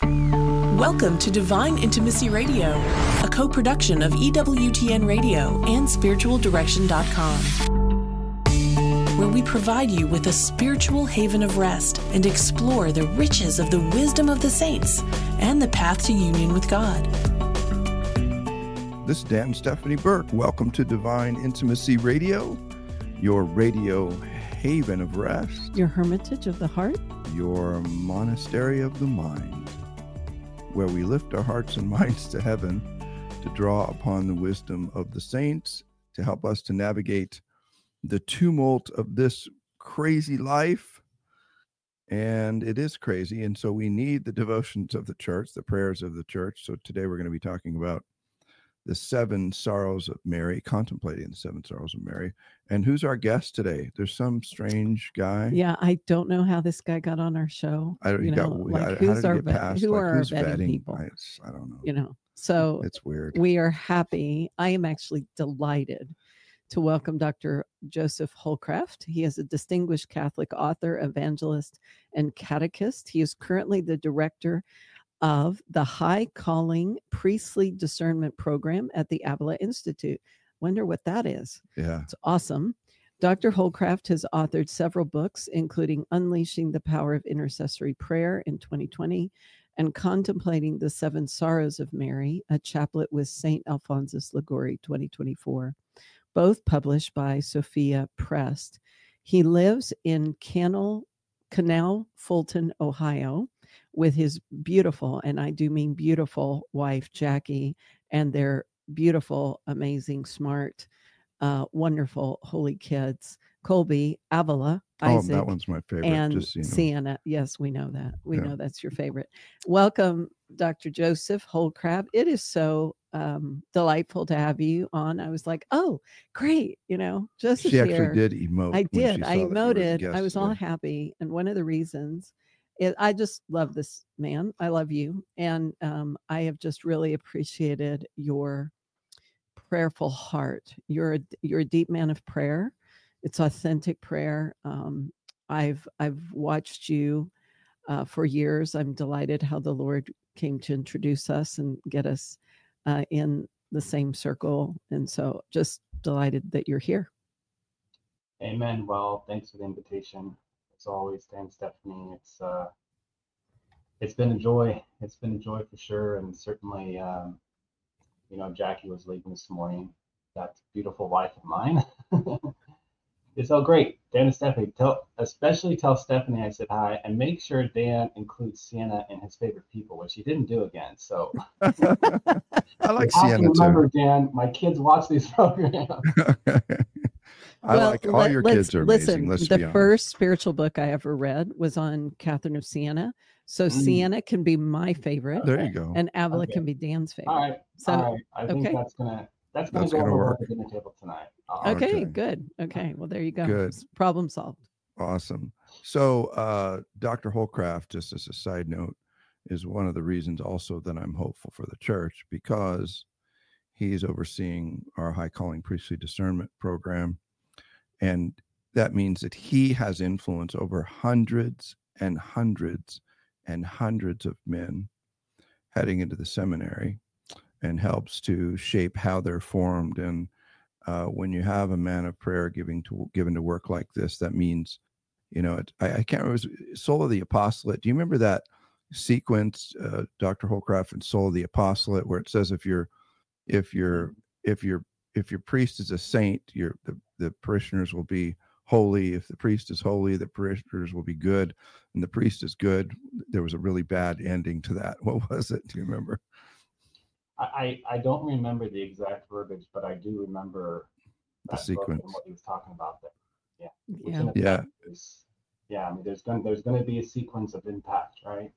Welcome to Divine Intimacy Radio, a co-production of EWTN Radio and SpiritualDirection.com, where we provide you with a spiritual haven of rest and explore the riches of the wisdom of the saints and the path to union with God. This is Dan and Stephanie Burke. Welcome to Divine Intimacy Radio, your radio haven of rest, your hermitage of the heart, your monastery of the mind, where we lift our hearts and minds to heaven to draw upon the wisdom of the saints to help us to navigate the tumult of this crazy life. And it is crazy. And so we need the devotions of the church, the prayers of the church. So today we're going to be talking about the seven sorrows of Mary, contemplating the seven sorrows of Mary. And who's our guest today? There's some strange guy. Yeah, I don't know how this guy got on our show. Who's our vetting people? I don't know. So it's weird. We are happy. I am actually delighted to welcome Dr. Joseph Holcraft. He is a distinguished Catholic author, evangelist, and catechist. He is currently the director of the High Calling Priestly Discernment Program at the Avila Institute. Wonder what that is. Yeah. It's awesome. Dr. Holcraft has authored several books, including Unleashing the Power of Intercessory Prayer in 2020 and Contemplating the Seven Sorrows of Mary, a chaplet with St. Alphonsus Liguori 2024, both published by Sophia Press. He lives in Canal, Fulton, Ohio, with his beautiful, and I do mean beautiful, wife, Jackie, and their beautiful, amazing, smart, wonderful, holy kids, Colby, Avila, Isaac, that one's my favorite. and Sienna. Yes, we know that. We know that's your favorite. Welcome, Dr. Joseph Holcraft. It is so delightful to have you on. I was like, oh, great. Joseph She actually did emote. I did. I emoted. I was all happy. And one of the reasons I just love this man. I love you. And I have just really appreciated your prayerful heart. You're a deep man of prayer. It's authentic prayer. I've watched you for years. I'm delighted how the Lord came to introduce us and get us in the same circle. And so just delighted that you're here. Amen. Well, thanks for the invitation. As always, Dan, Stephanie, it's been a joy. It's been a joy for sure. And certainly, Jackie was leaving this morning. That beautiful wife of mine. It's all great. Dan and Stephanie, especially tell Stephanie I said hi, and make sure Dan includes Sienna in his favorite people, which he didn't do again. So I like Sienna remember, too. Dan, my kids watch these programs. All your kids are amazing. Listen, the first spiritual book I ever read was on Catherine of Siena. So Sienna can be my favorite. There you go. And Avila can be Dan's favorite. All right. I think that's gonna go over the dinner table tonight. Okay, good. Okay, well, there you go. Good. Problem solved. Awesome. So Dr. Holcraft, just as a side note, is one of the reasons also that I'm hopeful for the church, because he's overseeing our High Calling Priestly Discernment Program. And that means that he has influence over hundreds and hundreds and hundreds of men heading into the seminary, and helps to shape how they're formed. And when you have a man of prayer given to work like this, that means, I can't remember, Soul of the Apostolate. Do you remember that sequence, Dr. Holcraft and Soul of the Apostolate, where it says if your priest is a saint, the parishioners will be holy. If the priest is holy, the parishioners will be good. And the priest is good. There was a really bad ending to that. What was it? Do you remember? I don't remember the exact verbiage, but I do remember the sequence and what he was talking about. There. Yeah. I mean, there's going to be a sequence of impact, right?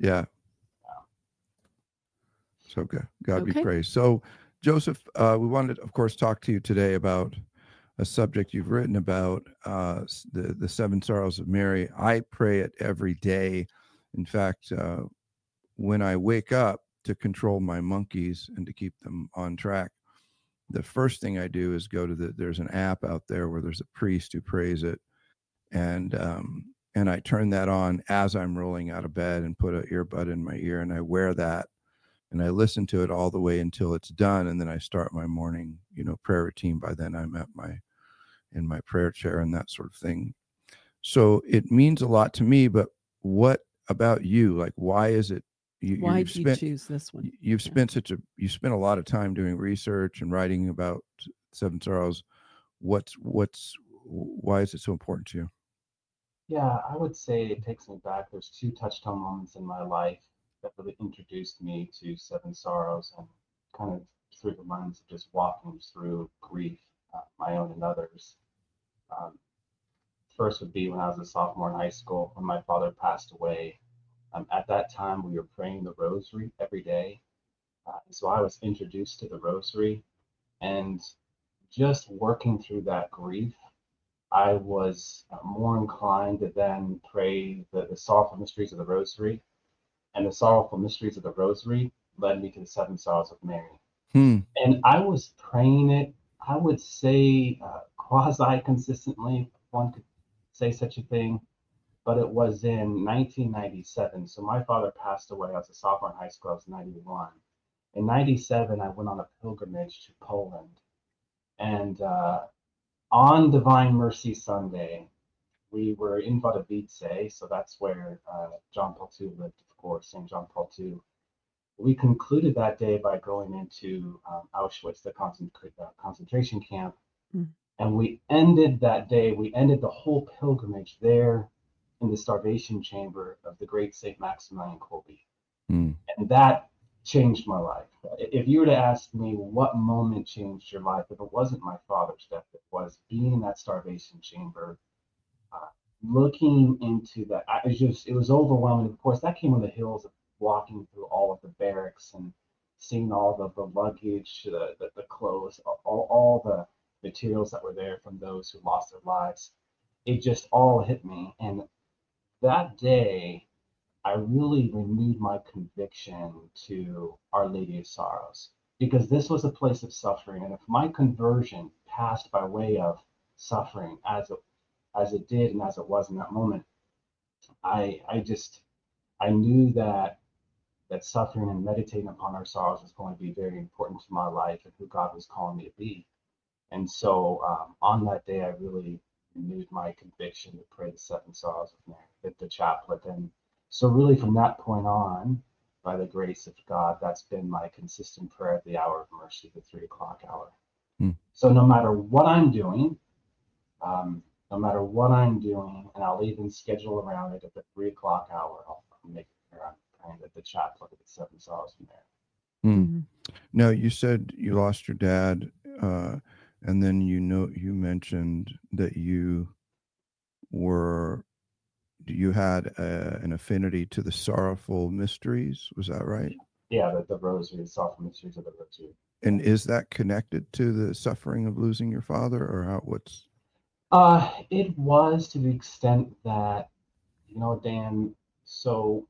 So God be praised. So Joseph, we wanted to, of course, talk to you today about a subject you've written about, the seven sorrows of Mary. I pray it every day. In fact, when I wake up to control my monkeys and to keep them on track, the first thing I do is go to there's an app out there where there's a priest who prays it. And and I turn that on as I'm rolling out of bed and put an earbud in my ear, and I wear that and I listen to it all the way until it's done. And then I start my morning, prayer routine. By then I'm in my prayer chair and that sort of thing. So it means a lot to me, but what about you? Like, why is it Why did you choose this one? You've spent you spent a lot of time doing research and writing about Seven Sorrows. Why is it so important to you? Yeah, I would say it takes me back. There's two touchstone moments in my life that really introduced me to Seven Sorrows, and kind of through the lens of just walking through grief, my own and others. Um, First would be when I was a sophomore in high school when my father passed away. At that time, we were praying the rosary every day. So I was introduced to the rosary, and just working through that grief, I was more inclined to then pray the sorrowful mysteries of the rosary. And the sorrowful mysteries of the rosary led me to the Seven Sorrows of Mary. And I was praying it, I would say, quasi consistently, if one could say such a thing, but it was in 1997. So my father passed away. I was a sophomore in high school. I was 91. In 97, I went on a pilgrimage to Poland. And on Divine Mercy Sunday, we were in Wadowice, so that's where John Paul II lived, of course, St. John Paul II. We concluded that day by going into Auschwitz, the concentration camp. And we ended the whole pilgrimage there in the starvation chamber of the great St. Maximilian Kolbe. And that changed my life. If you were to ask me what moment changed your life, if it wasn't my father's death, it was being in that starvation chamber, looking into that. It was overwhelming. Of course, that came on the heels of walking through all of the barracks and seeing all the luggage, the clothes, all the materials that were there from those who lost their lives. It just all hit me. And that day, I really renewed my conviction to Our Lady of Sorrows, because this was a place of suffering. And if my conversion passed by way of suffering as it did and as it was in that moment, I knew that suffering and meditating upon our sorrows was going to be very important to my life and who God was calling me to be. And so on that day, I really renewed my conviction to pray the Seven Sorrows of Mary, the chaplet. And so really from that point on, by the grace of God, that's been my consistent prayer at the hour of mercy, the 3 o'clock hour. So no matter what I'm doing, and I'll even schedule around it at the 3 o'clock hour, I'll make it clear I'm praying at the chaplet of the Seven Sorrows of Mary. Now, you said you lost your dad, and then you mentioned that you had an affinity to the sorrowful mysteries. Was that right? Yeah, the rosary, the sorrowful mysteries of the rosary. And is that connected to the suffering of losing your father, or what's? It was, to the extent that, Dan, so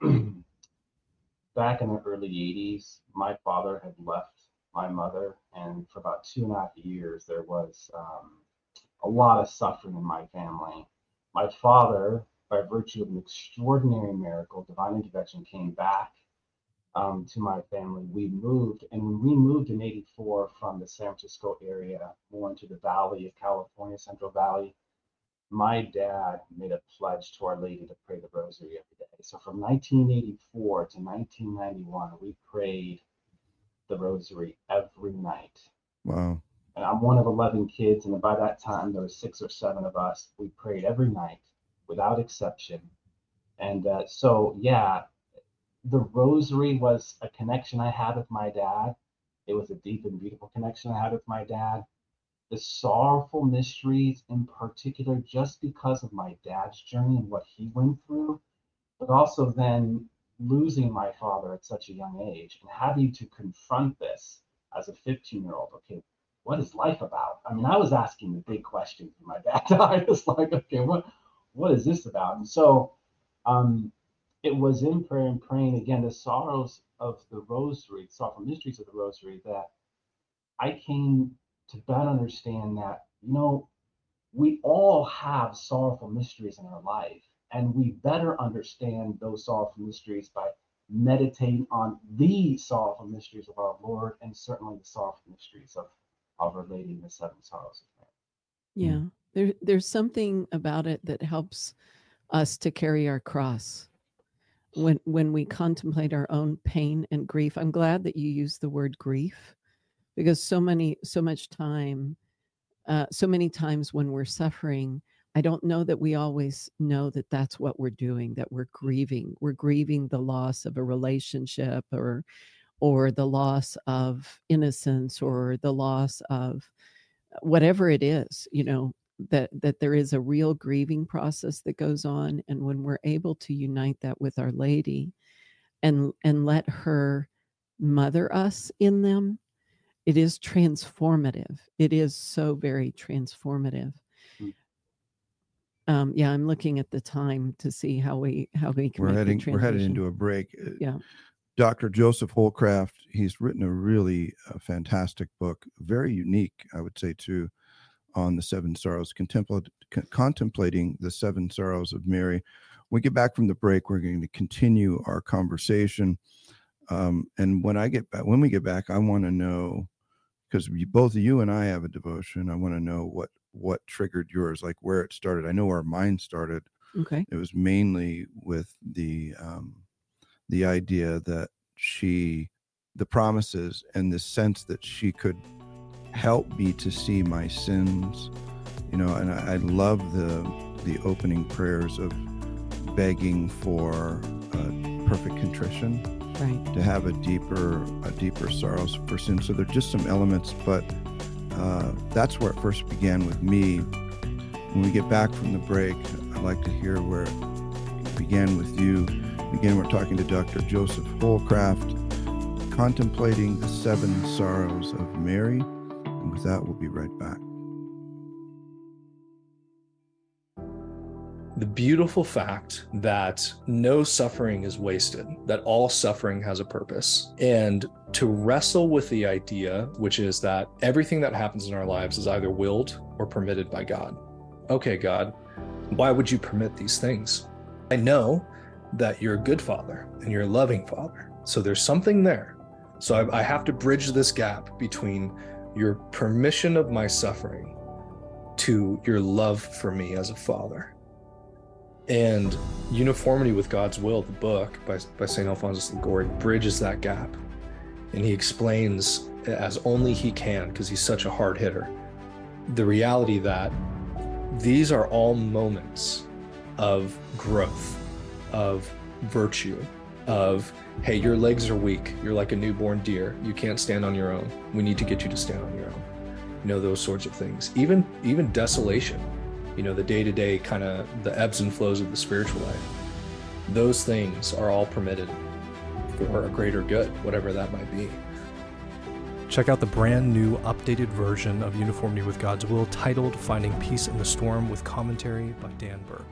back in the early 80s, my father had left my mother, and for about 2.5 years, there was a lot of suffering in my family. My father, by virtue of an extraordinary miracle, divine intervention, came back to my family. We moved, and when we moved in '84 from the San Francisco area more into the Valley of California, Central Valley, my dad made a pledge to Our Lady to pray the rosary every day. So from 1984 to 1991, we prayed the rosary every night. Wow. And I'm one of 11 kids, and by that time there were 6 or 7 of us. We prayed every night without exception. And so yeah, the rosary was a connection I had with my dad. It was a deep and beautiful connection I had with my dad. The sorrowful mysteries in particular, just because of my dad's journey and what he went through, but also then losing my father at such a young age and having to confront this as a 15-year-old. Okay, what is life about? I mean, I was asking the big questions when my dad died. It's like, okay, what is this about? And so it was in prayer and praying again the sorrows of the rosary, the sorrowful mysteries of the rosary, that I came to better understand that, we all have sorrowful mysteries in our life. And we better understand those sorrowful mysteries by meditating on the sorrowful mysteries of our Lord, and certainly the sorrowful mysteries of relating the seven sorrows of Mary. Yeah. There's something about it that helps us to carry our cross when we contemplate our own pain and grief. I'm glad that you use the word grief, because so many times when we're suffering, I don't know that we always know that that's what we're doing, that we're grieving. We're grieving the loss of a relationship, or the loss of innocence, or the loss of whatever it is, that there is a real grieving process that goes on. And when we're able to unite that with Our Lady and let her mother us in them, it is transformative. It is so very transformative. Yeah, I'm looking at the time to see how we can make the transition. We're headed into a break. Yeah. Dr. Joseph Holcraft, he's written a really fantastic book, very unique, I would say, too, on the seven sorrows, contemplating the seven sorrows of Mary. When we get back from the break, we're going to continue our conversation. And when we get back, I want to know, because both of you and I have a devotion. I want to know what triggered yours, like where it started. I know where mine started. Okay. It was mainly with the idea that the promises and the sense that she could help me to see my sins, and I love the opening prayers of begging for perfect contrition, right, to have a deeper sorrows for sin. So there are just some elements, but that's where it first began with me. When we get back from the break, I'd like to hear where it began with you. Again, we're talking to Dr. Joseph Holcraft, contemplating the seven sorrows of Mary. And with that, we'll be right back. The beautiful fact that no suffering is wasted, that all suffering has a purpose, and to wrestle with the idea, which is that everything that happens in our lives is either willed or permitted by God. Okay, God, why would you permit these things? I know that you're a good Father and you're a loving Father. So there's something there. So I have to bridge this gap between your permission of my suffering to your love for me as a father. And Uniformity with God's Will, the book by St. Alphonsus Liguori, bridges that gap. And he explains, as only he can, because he's such a hard hitter, the reality that these are all moments of growth, of virtue, of, hey, your legs are weak. You're like a newborn deer. You can't stand on your own. We need to get you to stand on your own. Those sorts of things. Even desolation, the day-to-day kind of the ebbs and flows of the spiritual life. Those things are all permitted for a greater good, whatever that might be. Check out the brand new updated version of Uniformity with God's Will, titled Finding Peace in the Storm, with commentary by Dan Burke.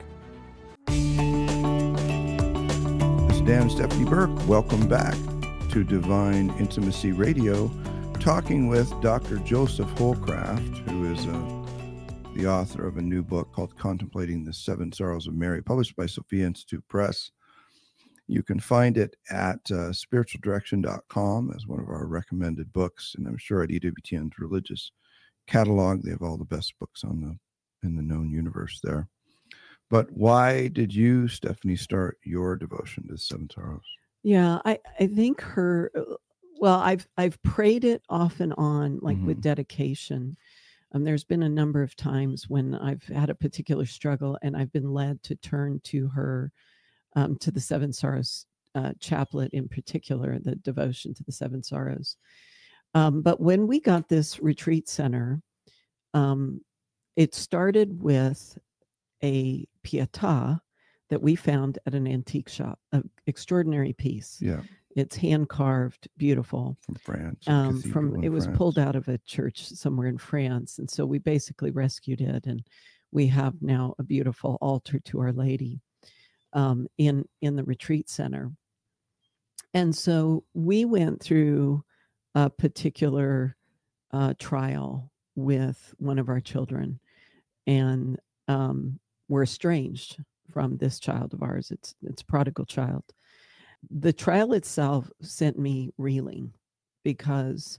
This is Dan and Stephanie Burke. Welcome back to Divine Intimacy Radio, talking with Dr. Joseph Holcraft, who is the author of a new book called Contemplating the Seven Sorrows of Mary, published by Sophia Institute Press. You can find it at spiritualdirection.com as one of our recommended books, and I'm sure at EWTN's religious catalog they have all the best books in the known universe there. But why did you, Stephanie, start your devotion to the Seven Sorrows? Yeah, I think I've prayed it off and on, like with dedication. There's been a number of times when I've had a particular struggle and I've been led to turn to her, to the Seven Sorrows chaplet in particular, the devotion to the Seven Sorrows. But when we got this retreat center, it started with a Pietà that we found at an antique shop, an extraordinary piece. Yeah. It's hand carved, beautiful. From France. It was pulled out of a church somewhere in France. And so we basically rescued it, and we have now a beautiful altar to Our Lady in the retreat center. And so we went through a particular trial with one of our children, and were estranged from this child of ours. It's prodigal child. The trial itself sent me reeling because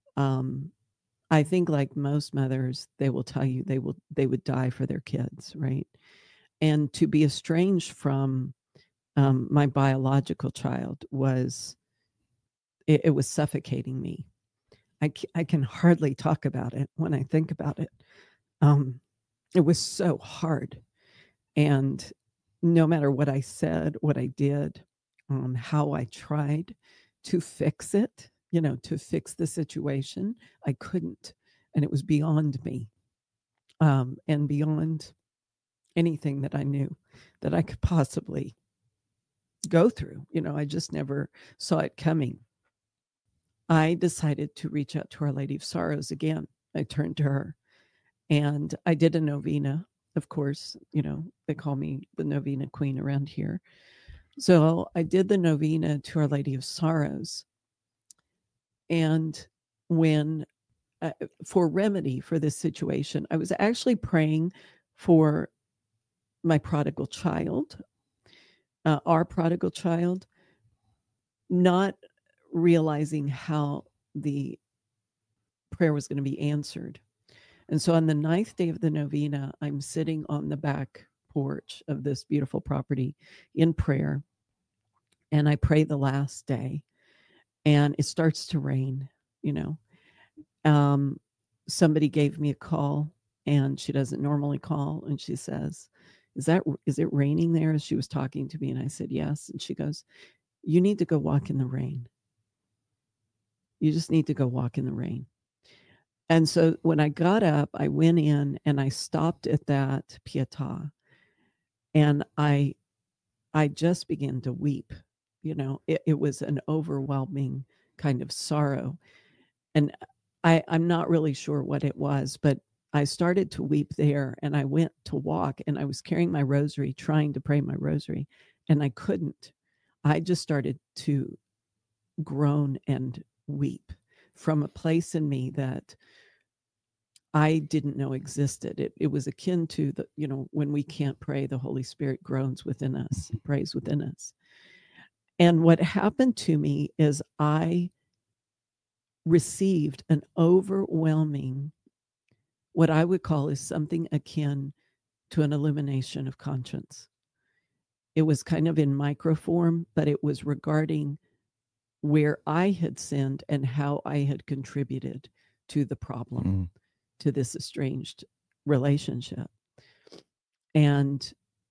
I think, like most mothers, they will tell you they would die for their kids, right? And to be estranged from my biological child was suffocating me. I can hardly talk about it when I think about it. It was so hard, and no matter what I said, what I did, how I tried to fix it, to fix the situation, I couldn't, and it was beyond me, and beyond anything that I knew that I could possibly go through. I just never saw it coming. I decided to reach out to Our Lady of Sorrows again. I turned to her and I did a novena. Of course, they call me the novena queen around here. So I did the novena to Our Lady of Sorrows. And when, for remedy for this situation, I was actually praying for my prodigal child, our prodigal child, not realizing how the prayer was going to be answered. And so on the 9th day of the novena, I'm sitting on the back porch of this beautiful property in prayer. And I pray the last day and it starts to rain, somebody gave me a call and she doesn't normally call. And she says, is it raining there? She was talking to me and I said, yes. And she goes, you need to go walk in the rain. You just need to go walk in the rain. And so when I got up, I went in and I stopped at that Pietà and I just began to weep. It was an overwhelming kind of sorrow. And I'm not really sure what it was, but I started to weep there and I went to walk and I was carrying my rosary, trying to pray my rosary, and I couldn't. I just started to groan and weep from a place in me that I didn't know existed. It was akin to when we can't pray, the Holy Spirit groans within us, prays within us. And what happened to me is I received an overwhelming, what I would call is something akin to an illumination of conscience. It was kind of in micro form, but it was regarding where I had sinned and how I had contributed to the problem, to this estranged relationship. And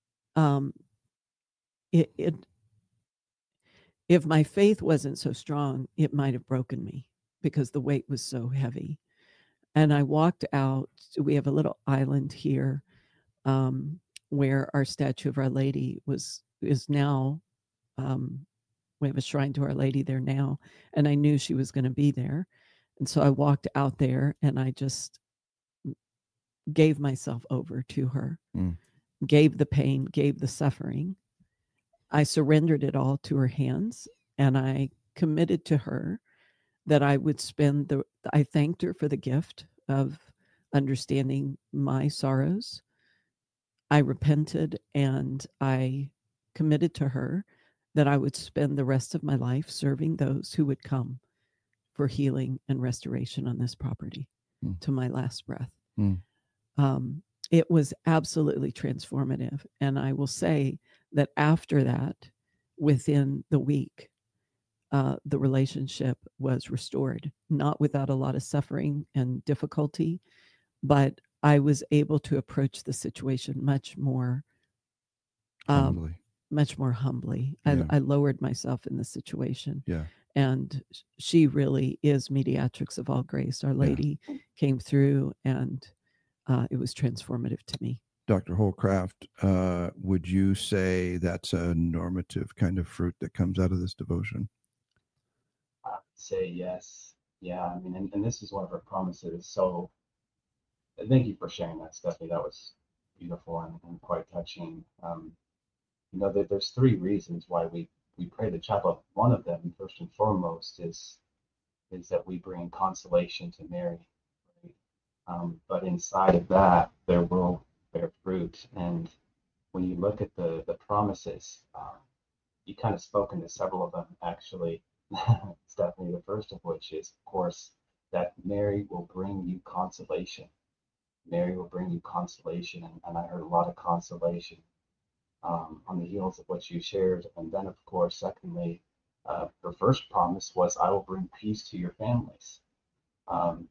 if my faith wasn't so strong, it might have broken me because the weight was so heavy. And I walked out. We have a little island here where our statue of Our Lady is now. We have a shrine to Our Lady there now, and I knew she was going to be there. And so I walked out there and I just gave myself over to her, gave the pain, gave the suffering. I surrendered it all to her hands, and I committed to her that I would I thanked her for the gift of understanding my sorrows. I repented and I committed to her that I would spend the rest of my life serving those who would come for healing and restoration on this property to my last breath. It was absolutely transformative. And I will say that after that, within the week, the relationship was restored, not without a lot of suffering and difficulty, but I was able to approach the situation much more humbly. Yeah. I lowered myself in the situation. Yeah. And she really is mediatrix of all grace. Our Lady came through and it was transformative to me. Dr. Holcraft, would you say that's a normative kind of fruit that comes out of this devotion? I would say yes. Yeah, I mean, and this is one of her promises. So thank you for sharing that, Stephanie. That was beautiful and quite touching. There's 3 reasons why we pray the chaplet. One of them, first and foremost, is that we bring consolation to Mary. Right? But inside of that, there will bear fruit. And when you look at the promises, you kind of spoken to several of them actually. Stephanie, the first of which is, of course, that Mary will bring you consolation. Mary will bring you consolation, and I heard a lot of consolation on the heels of what you shared. And then, of course, secondly, her first promise was, "I will bring peace to your families." Um,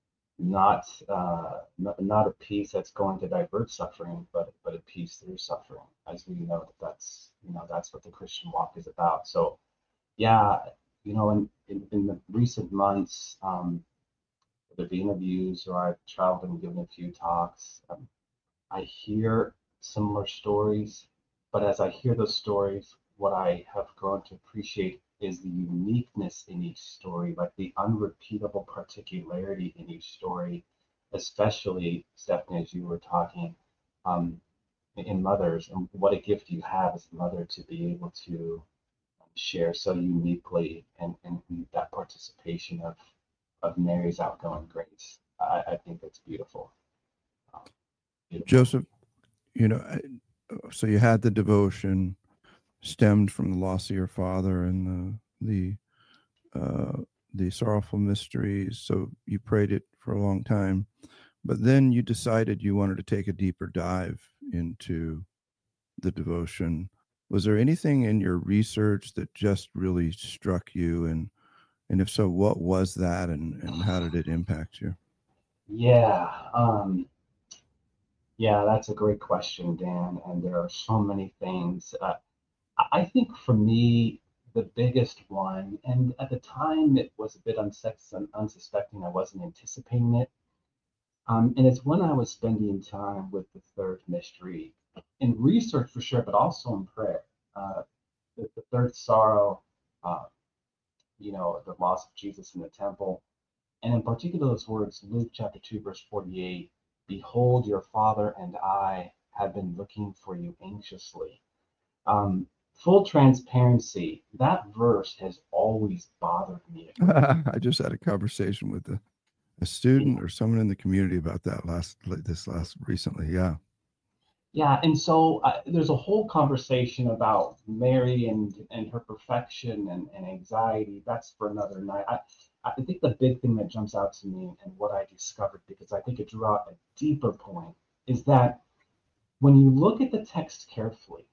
not a peace that's going to divert suffering, but a peace through suffering, as we know that's what the Christian walk is about. So, yeah, in the recent months, whether the interviews or I've traveled and given a few talks, I hear similar stories, but as I hear those stories, what I have grown to appreciate is the uniqueness in each story, like the unrepeatable particularity in each story, especially, Stephanie, as you were talking, in mothers, and what a gift you have as a mother to be able to share so uniquely and that participation of Mary's outgoing grace. I think that's beautiful. Beautiful. Joseph, so you had the devotion stemmed from the loss of your father and the sorrowful mysteries. So you prayed it for a long time, but then you decided you wanted to take a deeper dive into the devotion. Was there anything in your research that just really struck you? And if so, what was that, and how did it impact you? Yeah, that's a great question, Dan. And there are so many things. I think for me, the biggest one, and at the time it was a bit unsuspecting, I wasn't anticipating it. And it's when I was spending time with the third mystery in research for sure, but also in prayer. The third sorrow, the loss of Jesus in the temple. And in particular, those words, Luke chapter 2, verse 48, "Behold, your father and I have been looking for you anxiously." Full transparency, that verse has always bothered me. I just had a conversation with a student or someone in the community about that recently. Yeah. Yeah, and so there's a whole conversation about Mary and her perfection and anxiety. That's for another night. I think the big thing that jumps out to me and what I discovered, because I think it drew out a deeper point, is that when you look at the text carefully,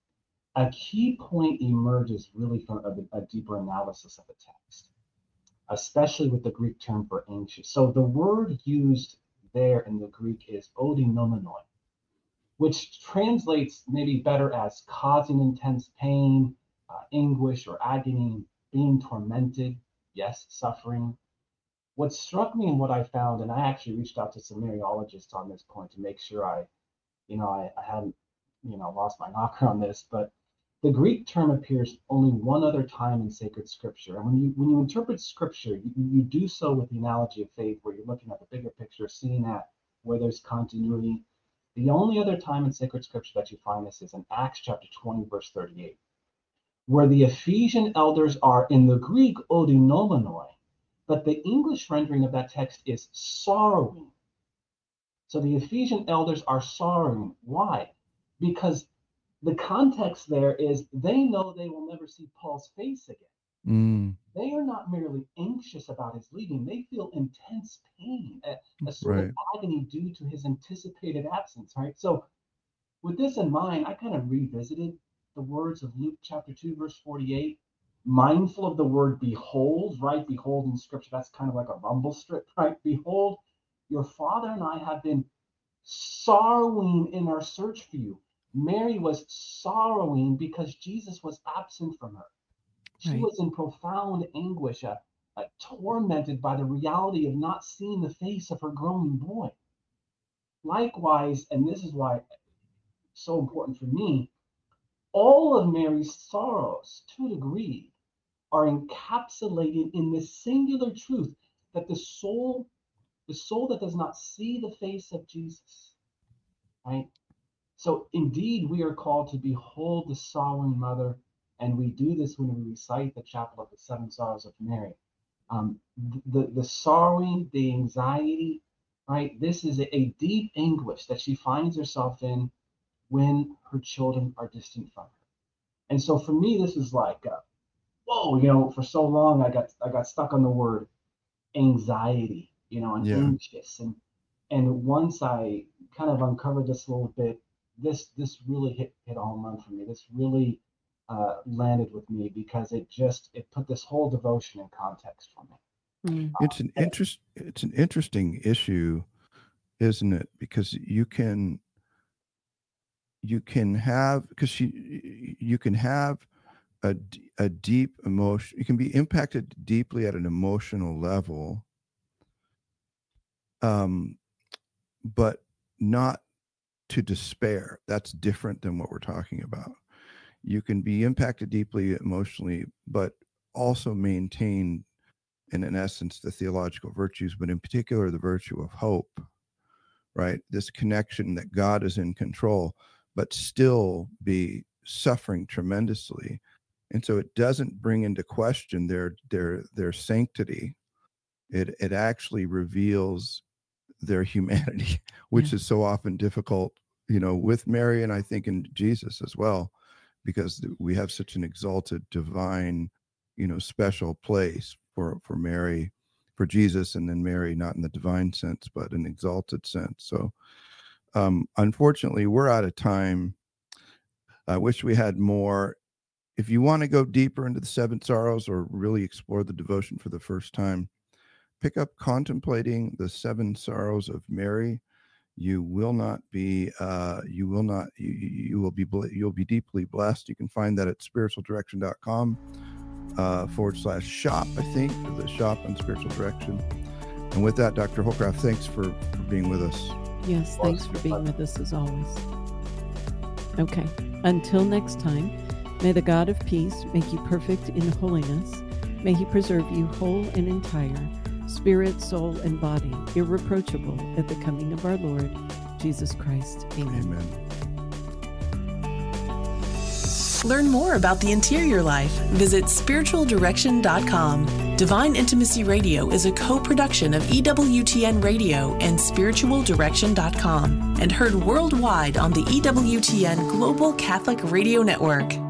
a key point emerges really from a deeper analysis of the text, especially with the Greek term for anxious. So the word used there in the Greek is odinomoi, which translates maybe better as causing intense pain, anguish, or agony, being tormented, yes, suffering. What struck me and what I found, and I actually reached out to some Mariologists on this point to make sure I hadn't, lost my knocker on this, but the Greek term appears only one other time in sacred scripture. And when you interpret scripture, you do so with the analogy of faith, where you're looking at the bigger picture, seeing at where there's continuity. The only other time in sacred scripture that you find this is in Acts chapter 20, verse 38, where the Ephesian elders are in the Greek odinomoi, but the English rendering of that text is sorrowing. So the Ephesian elders are sorrowing. Why? Because the context there is they know they will never see Paul's face again. They are not merely anxious about his leaving. They feel intense pain, a sort of agony due to his anticipated absence, right? So with this in mind, I kind of revisited the words of Luke chapter 2, verse 48, mindful of the word behold, right? Behold in scripture, that's kind of like a rumble strip, right? Behold, your father and I have been sorrowing in our search for you. Mary was sorrowing because Jesus was absent from her. She was in profound anguish, tormented by the reality of not seeing the face of her growing boy. Likewise, and this is why it's so important for me, all of Mary's sorrows, to a degree, are encapsulated in this singular truth that the soul that does not see the face of Jesus, right? So indeed, we are called to behold the sorrowing mother, and we do this when we recite the Chapel of the Seven Sorrows of Mary. The sorrowing, the anxiety, right? This is a deep anguish that she finds herself in, when her children are distant from her. And so for me, this is like, whoa, for so long I got stuck on the word anxiety, and anxious. And once I kind of uncovered this a little bit, this really hit a home run for me. This really landed with me because it put this whole devotion in context for me. It's an interesting issue, isn't it? Because you can have a deep emotion. You can be impacted deeply at an emotional level, but not to despair. That's different than what we're talking about. You can be impacted deeply emotionally, but also maintain, in essence, the theological virtues, but in particular, the virtue of hope, right? This connection that God is in control, but still be suffering tremendously. And so it doesn't bring into question their sanctity. It actually reveals their humanity, which is so often difficult, with Mary, and I think in Jesus as well, because we have such an exalted, divine, special place for Mary, for Jesus, and then Mary, not in the divine sense, but an exalted sense. So unfortunately, we're out of time. I wish we had more. If you want to go deeper into the Seven Sorrows or really explore the devotion for the first time, pick up Contemplating the Seven Sorrows of Mary. You will be deeply blessed. You can find that at spiritualdirection.com /shop, I think, or the shop on Spiritual Direction. And with that, Dr. Holcraft, thanks for being with us. Yes, thanks for being with us as always. Okay, until next time, may the God of peace make you perfect in holiness. May he preserve you whole and entire, spirit, soul, and body, irreproachable at the coming of our Lord Jesus Christ. Amen. Amen. Learn more about the interior life. Visit spiritualdirection.com. Divine Intimacy Radio is a co-production of EWTN Radio and spiritualdirection.com and heard worldwide on the EWTN Global Catholic Radio Network.